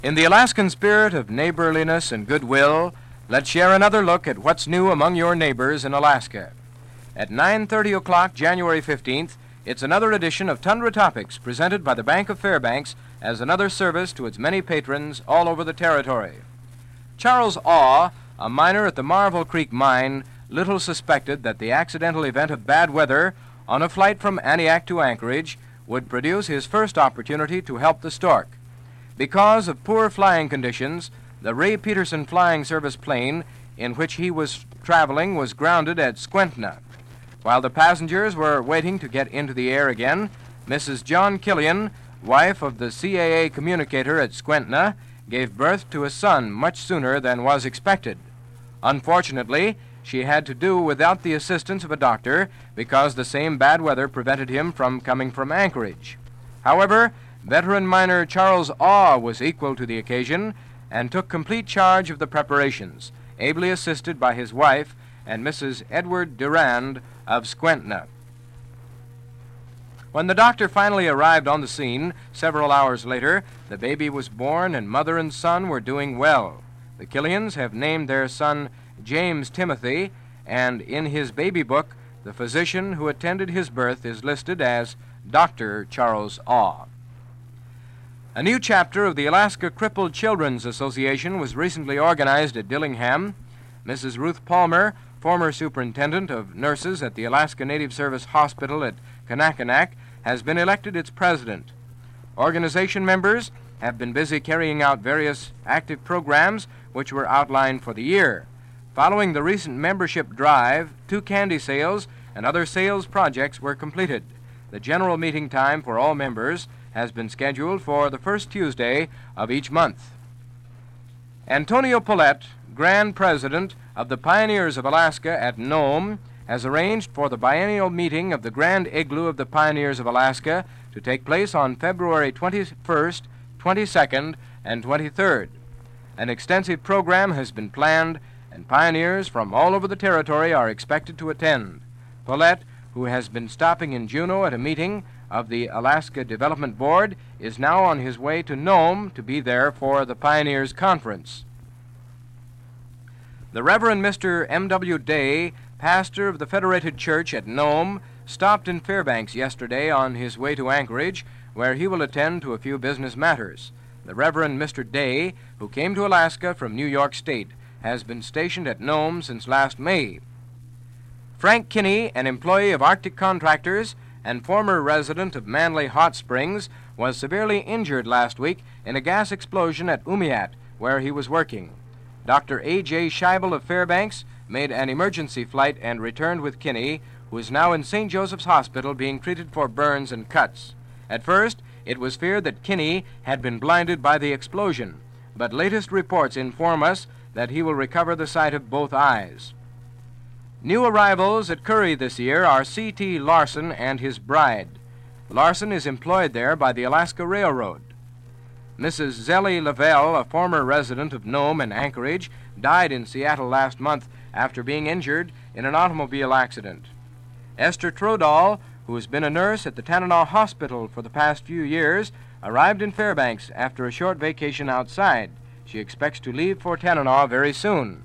In the Alaskan spirit of neighborliness and goodwill, let's share another look at what's new among your neighbors in Alaska. At 9:30 o'clock, January 15th, it's another edition of Tundra Topics presented by the Bank of Fairbanks as another service to its many patrons all over the territory. Charles Awe, a miner at the Marvel Creek mine, little suspected that the accidental event of bad weather on a flight from Aniak to Anchorage would produce his first opportunity to help the stork. Because of poor flying conditions, the Ray Peterson Flying Service plane in which he was traveling was grounded at Skwentna. While the passengers were waiting to get into the air again, Mrs. John Killian, wife of the CAA communicator at Skwentna, gave birth to a son much sooner than was expected. Unfortunately, she had to do without the assistance of a doctor because the same bad weather prevented him from coming from Anchorage. However, veteran miner Charles Awe was equal to the occasion and took complete charge of the preparations, ably assisted by his wife and Mrs. Edward Durand of Skwentna. When the doctor finally arrived on the scene several hours later, the baby was born and mother and son were doing well. The Killians have named their son James Timothy, and in his baby book, the physician who attended his birth is listed as Dr. Charles Awe. A new chapter of the Alaska Crippled Children's Association was recently organized at Dillingham. Mrs. Ruth Palmer, former superintendent of nurses at the Alaska Native Service Hospital at Kanakanak, has been elected its president. Organization members have been busy carrying out various active programs which were outlined for the year. Following the recent membership drive, 2 candy sales and other sales projects were completed. The general meeting time for all members has been scheduled for the first Tuesday of each month. Antonio Paulette, Grand President of the Pioneers of Alaska at Nome, has arranged for the biennial meeting of the Grand Igloo of the Pioneers of Alaska to take place on February 21st, 22nd, and 23rd. An extensive program has been planned, and pioneers from all over the territory are expected to attend. Paulette, who has been stopping in Juneau at a meeting of the Alaska Development Board, is now on his way to Nome to be there for the Pioneers Conference. The Reverend Mr. M.W. Day, pastor of the Federated Church at Nome, stopped in Fairbanks yesterday on his way to Anchorage, where he will attend to a few business matters. The Reverend Mr. Day, who came to Alaska from New York State, has been stationed at Nome since last May. Frank Kinney, an employee of Arctic Contractors and former resident of Manly Hot Springs, was severely injured last week in a gas explosion at Umiat, where he was working. Dr. A.J. Scheibel of Fairbanks made an emergency flight and returned with Kinney, who is now in St. Joseph's Hospital being treated for burns and cuts. At first, it was feared that Kinney had been blinded by the explosion, but latest reports inform us that he will recover the sight of both eyes. New arrivals at Curry this year are C.T. Larson and his bride. Larson is employed there by the Alaska Railroad. Mrs. Zellie Lavelle, a former resident of Nome and Anchorage, died in Seattle last month after being injured in an automobile accident. Esther Trodahl, who has been a nurse at the Tanana Hospital for the past few years, arrived in Fairbanks after a short vacation outside. She expects to leave for Tanana very soon.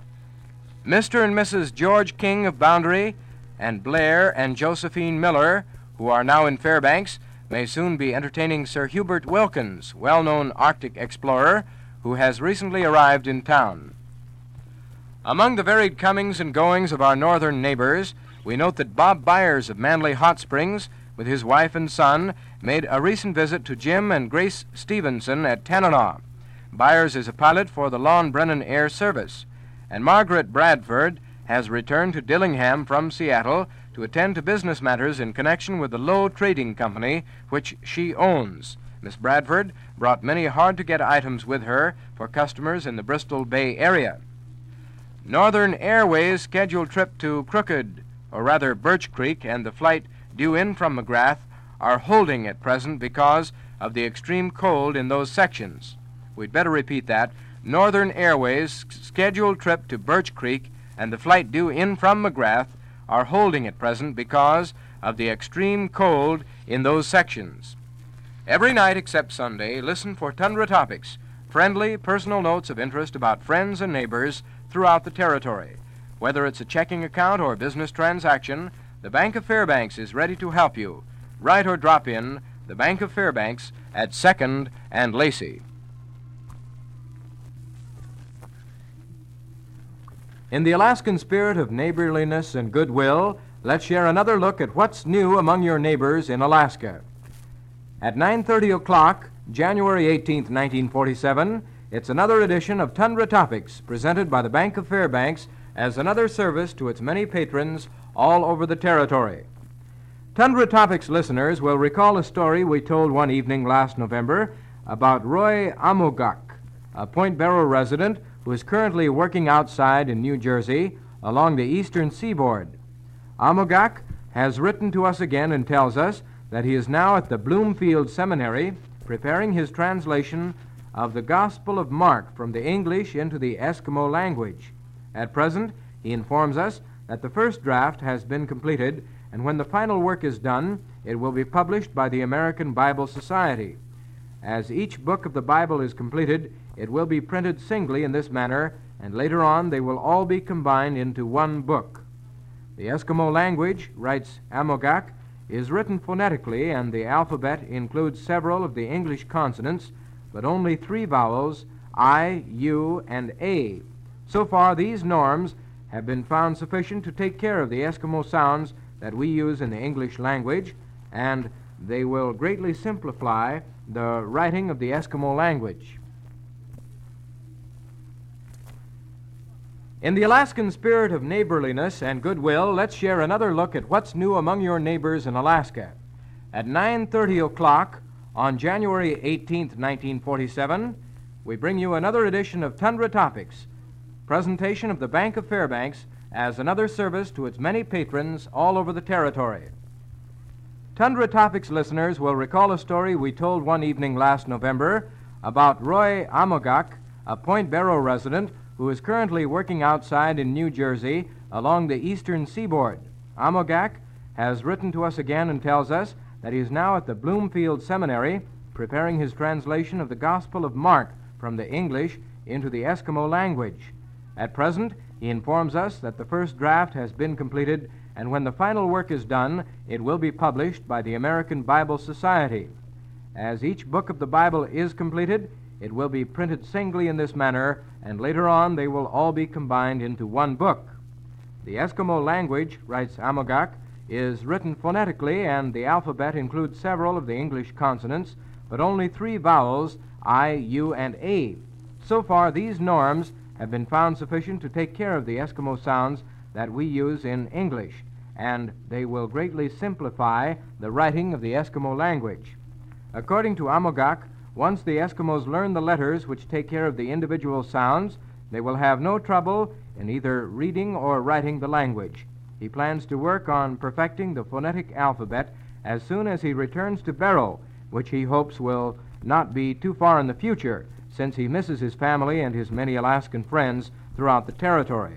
Mr. and Mrs. George King of Boundary and Blair and Josephine Miller, who are now in Fairbanks, may soon be entertaining Sir Hubert Wilkins, well-known Arctic explorer, who has recently arrived in town. Among the varied comings and goings of our northern neighbors, we note that Bob Byers of Manly Hot Springs, with his wife and son, made a recent visit to Jim and Grace Stevenson at Tanana. Byers is a pilot for the Lon Brennan Air Service, and Margaret Bradford has returned to Dillingham from Seattle to attend to business matters in connection with the Lowe Trading Company, which she owns. Miss Bradford brought many hard-to-get items with her for customers in the Bristol Bay area. Northern Airways' scheduled trip to Crooked, or rather Birch Creek, and the flight due in from McGrath are holding at present because of the extreme cold in those sections. We'd better repeat that. Northern Airways' scheduled trip to Birch Creek and the flight due in from McGrath are holding at present because of the extreme cold in those sections. Every night except Sunday, listen for Tundra Topics, friendly, personal notes of interest about friends and neighbors throughout the territory. Whether it's a checking account or business transaction, the Bank of Fairbanks is ready to help you. Write or drop in the Bank of Fairbanks at 2nd and Lacey. In the Alaskan spirit of neighborliness and goodwill, let's share another look at what's new among your neighbors in Alaska. At 9:30 o'clock, January 18th, 1947, it's another edition of Tundra Topics, presented by the Bank of Fairbanks as another service to its many patrons all over the territory. Tundra Topics listeners will recall a story we told one evening last November about Roy Amogak, a Point Barrow resident who is currently working outside in New Jersey along the eastern seaboard. Amogak has written to us again and tells us that he is now at the Bloomfield Seminary preparing his translation of the Gospel of Mark from the English into the Eskimo language. At present, he informs us that the first draft has been completed, and when the final work is done, it will be published by the American Bible Society. As each book of the Bible is completed, it will be printed singly in this manner, and later on they will all be combined into one book. The Eskimo language, writes Amogak, is written phonetically, and the alphabet includes several of the English consonants, but only 3 vowels, I, U, and A. So far, these norms have been found sufficient to take care of the Eskimo sounds that we use in the English language, and they will greatly simplify the writing of the Eskimo language. In the Alaskan spirit of neighborliness and goodwill, let's share another look at what's new among your neighbors in Alaska. At 9:30 o'clock on January 18th, 1947, we bring you another edition of Tundra Topics, presentation of the Bank of Fairbanks as another service to its many patrons all over the territory. Tundra Topics listeners will recall a story we told one evening last November about Roy Amogak, a Point Barrow resident who is currently working outside in New Jersey along the eastern seaboard. Amogak has written to us again and tells us that he is now at the Bloomfield Seminary preparing his translation of the Gospel of Mark from the English into the Eskimo language. At present, he informs us that the first draft has been completed, and when the final work is done, it will be published by the American Bible Society. As each book of the Bible is completed, it will be printed singly in this manner, and later on they will all be combined into one book. The Eskimo language, writes Amogak, is written phonetically, and the alphabet includes several of the English consonants, but only 3 vowels, I, U, and A. So far, these norms have been found sufficient to take care of the Eskimo sounds that we use in English, and they will greatly simplify the writing of the Eskimo language. According to Amogak, once the Eskimos learn the letters which take care of the individual sounds, they will have no trouble in either reading or writing the language. He plans to work on perfecting the phonetic alphabet as soon as he returns to Barrow, which he hopes will not be too far in the future, since he misses his family and his many Alaskan friends throughout the territory.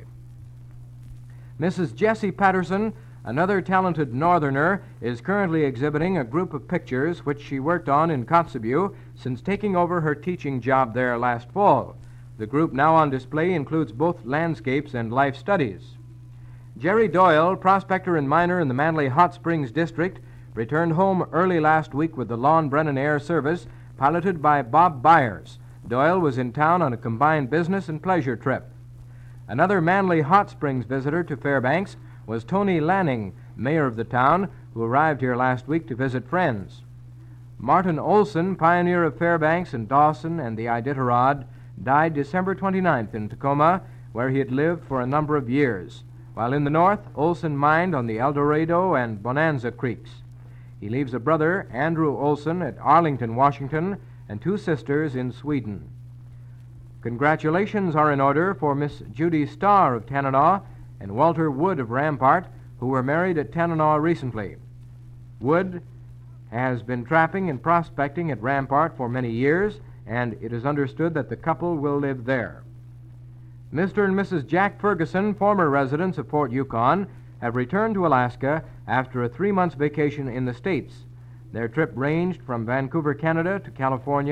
Mrs. Jessie Patterson, another talented Northerner, is currently exhibiting a group of pictures which she worked on in Kotzebue since taking over her teaching job there last fall. The group now on display includes both landscapes and life studies. Jerry Doyle, prospector and miner in the Manly Hot Springs district, returned home early last week with the Lon Brennan Air Service, piloted by Bob Byers. Doyle was in town on a combined business and pleasure trip. Another Manly Hot Springs visitor to Fairbanks was Tony Lanning, mayor of the town, who arrived here last week to visit friends. Martin Olson, pioneer of Fairbanks and Dawson and the Iditarod, died December 29th in Tacoma, where he had lived for a number of years. While in the north, Olson mined on the El Dorado and Bonanza Creeks. He leaves a brother, Andrew Olson, at Arlington, Washington, and 2 sisters in Sweden. Congratulations are in order for Miss Judy Starr of Tanana and Walter Wood of Rampart, who were married at Tanana recently. Wood has been trapping and prospecting at Rampart for many years, and it is understood that the couple will live there. Mr. and Mrs. Jack Ferguson, former residents of Fort Yukon, have returned to Alaska after a 3-month vacation in the States. Their trip ranged from Vancouver, Canada to California,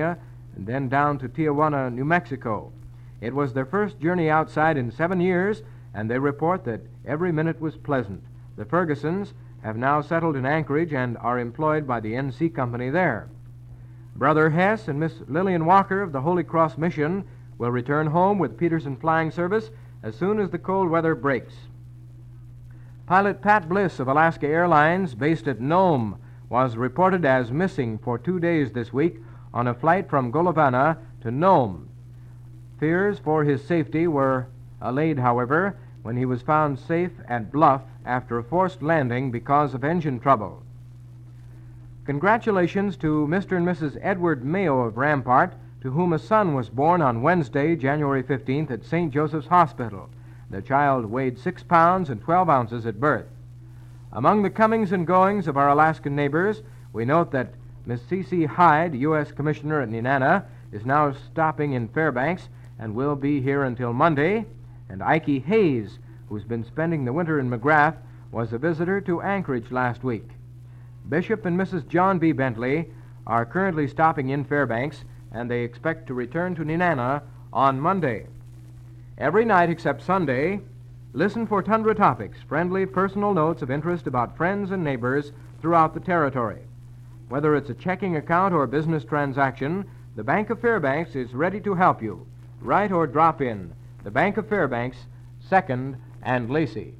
and then down to Tijuana, New Mexico. It was their first journey outside in 7 years, and they report that every minute was pleasant. The Fergusons have now settled in Anchorage and are employed by the NC Company there. Brother Hess and Miss Lillian Walker of the Holy Cross Mission will return home with Peterson Flying Service as soon as the cold weather breaks. Pilot Pat Bliss of Alaska Airlines, based at Nome, was reported as missing for 2 days this week on a flight from Golovana to Nome. Fears for his safety were allayed, however, when he was found safe at Bluff after a forced landing because of engine trouble. Congratulations to Mr. and Mrs. Edward Mayo of Rampart, to whom a son was born on Wednesday, January 15th, at St. Joseph's Hospital. The child weighed 6 pounds and 12 ounces at birth. Among the comings and goings of our Alaskan neighbors, we note that Miss C.C. Hyde, U.S. Commissioner at Nenana, is now stopping in Fairbanks and will be here until Monday, and Ike Hayes, who's been spending the winter in McGrath, was a visitor to Anchorage last week. Bishop and Mrs. John B. Bentley are currently stopping in Fairbanks, and they expect to return to Nenana on Monday. Every night except Sunday, listen for Tundra Topics, friendly personal notes of interest about friends and neighbors throughout the territory. Whether it's a checking account or business transaction, the Bank of Fairbanks is ready to help you. Write or drop in. The Bank of Fairbanks, 2nd and Lacey.